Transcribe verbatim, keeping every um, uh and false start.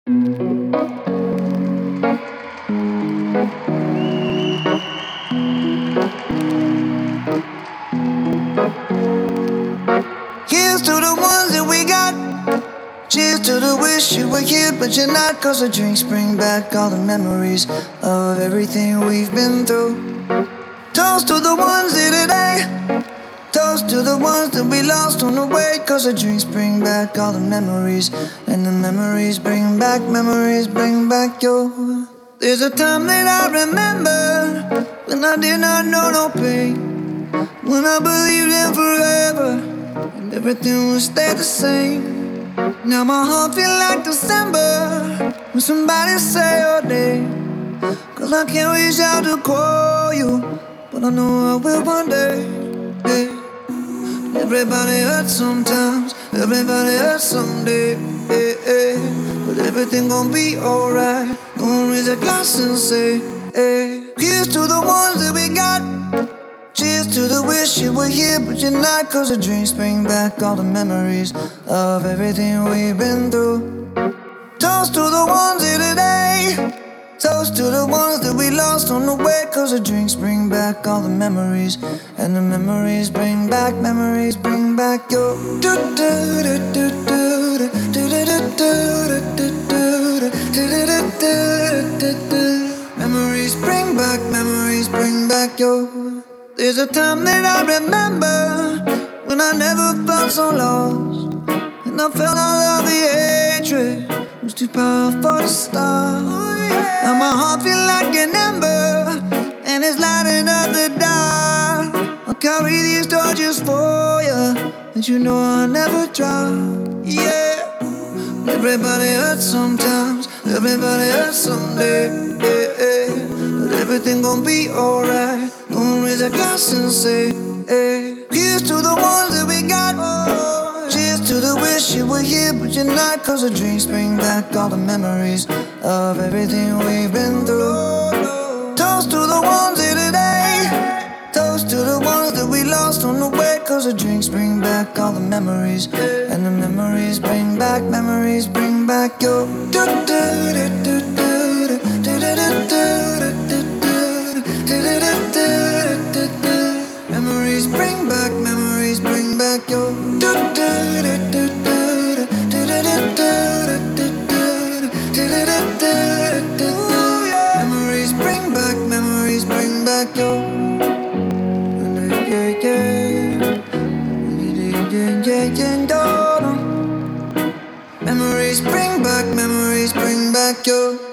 Here's to the ones that we got. Cheers to the wish you were here, but you're not. Cause the drinks bring back all the memories of everything we've been through. Toast to the ones here today. Toast to the ones that we lost on the way. Cause the drinks bring back all the memories. And the memories bring back, memories bring back your. There's a time that I remember when I did not know no pain, when I believed in forever and everything would stay the same. Now my heart feel like December when somebody say your name. Cause I can't reach out to call you, but I know I will one day. Yeah. Everybody hurts sometimes, everybody hurts someday. Yeah, yeah. But everything gon' be alright. Gonna raise a glass and say, hey. Here's to the ones that we got. Cheers to the wish you were here, but you're not. Cause the drinks bring back all the memories of everything we've been through. Toast to the ones here today. Toast to the ones that we lost on the way. Cause the drinks bring back all the memories. And the memories bring back, memories bring back your. Memories bring back, memories bring back your. There's a time that I remember when I never felt so lost, and I felt all of the hatred was too powerful to stop. Now my heart feel like an ember, and it's lighting up the dark. I'll carry these torches for you, and you know I'll never drop. Yeah. Everybody hurts sometimes, everybody hurts someday. Yeah, yeah. But everything gon' be alright. Gonna raise a glass and say, hey. Here's to the ones that we got. Oh, cheers to the wish you were here, but you're not. Cause the drinks bring back all the memories of everything we've been through. Toast to the ones here today. Toast to the ones that we lost on the way. Cause the drinks bring back all the memories. And the memories bring back, memories bring back your. Memories bring back, memories bring back your. Memories bring back, memories bring back your. Yeah, yeah. Yeah, yeah, yeah, yeah. Memories bring back, memories bring back your.